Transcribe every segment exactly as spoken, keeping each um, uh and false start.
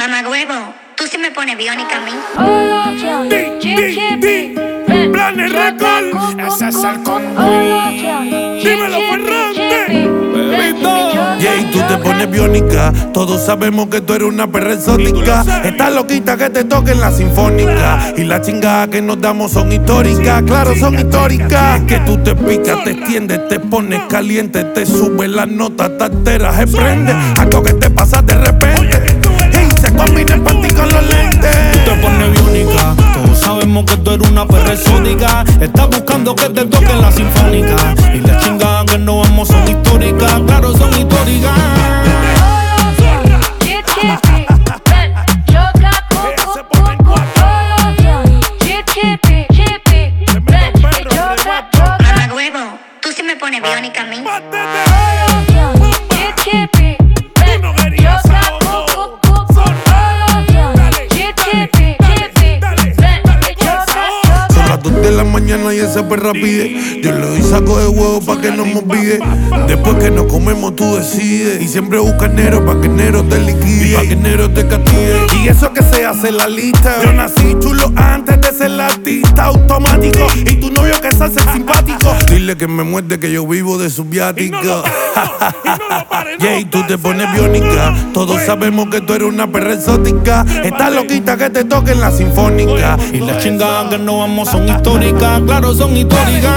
Mamagüevo, tú sí me pones biónica a mí. Planes Record, ese es el convoy. Dímelo, Ferrante. Bebito. Jay, tú te pones biónica. Todos sabemos que tú eres una perra exótica. Estás loquita que te toquen la sinfónica. Y las chingadas que nos damos son históricas. Claro, son históricas. Es que tú te picas, te extiendes, te pones caliente, te subes la nota, te alteras, se prende. Algo que te pasa de repente. Y se combina el panty con los lentes. Tú te pones biónica. Todos sabemos que tú eres una perra exótica. Estás buscando que te toquen la sinfónica. Y las chingadas que nos vamos son históricas. Claro, son históricas. Mamagüevo, tú sí me pones biónica a mí. De la mañana y esa perra pide. Yo le doy saco de huevo pa' que no me olvide. Después que nos comemos tú decides. Y siempre busca enero pa' que enero te liquide. Y pa' que enero te castigue. Y eso que se hace la lista. Yo nací chulo antes de ser artista automático. Y tu novio que se hace simpático. Dile que me muerde que yo vivo de su viático. No Jay, tú te pones biónica. Todos sabemos que tú eres una perra exótica. Estás loquita que te toquen la sinfónica. Y las chingadas que nos vamos son históricas, claro, son históricas.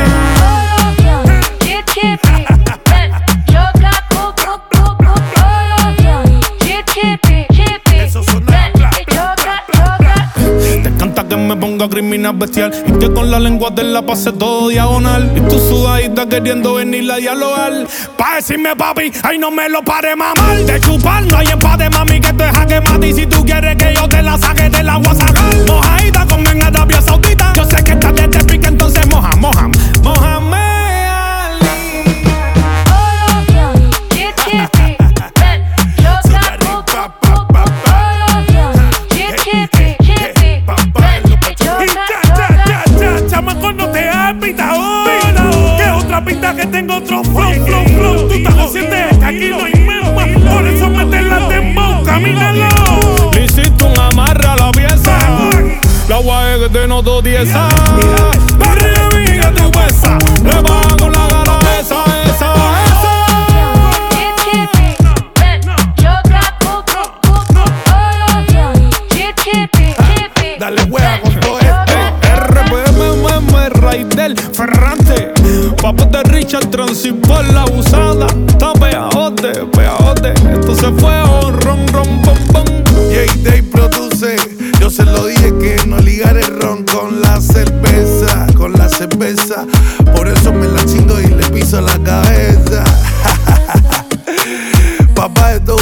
Te encanta que me ponga criminal bestial y que con la lengua de la pase todo diagonal. Y tú sudadita queriendo venirla a dialogar. Pa' decirme papi, ay no me lo pare mamar. De chupar no hay empate mami que te jaque mate. Y si tú quieres que yo te la saque te la voy a sacar. Mojadita como en Arabia Saudita. Yo sé que estás de te pique entonces moja, moja, mojame. Pinta que tengo otro flow, flow, flow. Tú estás consciente que aquí no hay menos. Por eso métela dembow, camínalo. Le hiciste un amarre a la pieza. La guay que te noto tiesa. Barriga amiga tu huesa. Le bajo la gana esa, esa, esa. Dale hueá con todo esto. R P M M Raidel Ferrante. Papo de Richard Transipó la usada. Está peajote, peajote. Esto se fue on, ron, ron, pom, pom. Jay Day produce. Yo se lo dije que no ligar el ron con la cerveza, con la cerveza. Por eso me la chingo y le piso la cabeza. Papá de todo.